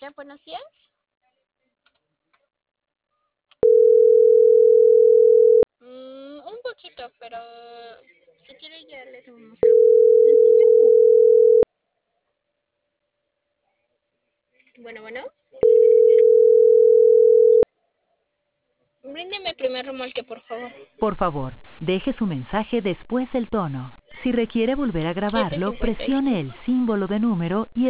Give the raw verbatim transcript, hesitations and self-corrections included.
Ya, buenos días. Mm, un poquito, pero si quiere ya le tomamos algo. Bueno, bueno. Bríndeme el primer remolque, por favor. Por favor, deje su mensaje después del tono. Si requiere volver a grabarlo, siete cincuenta y presione el cinco. símbolo de número y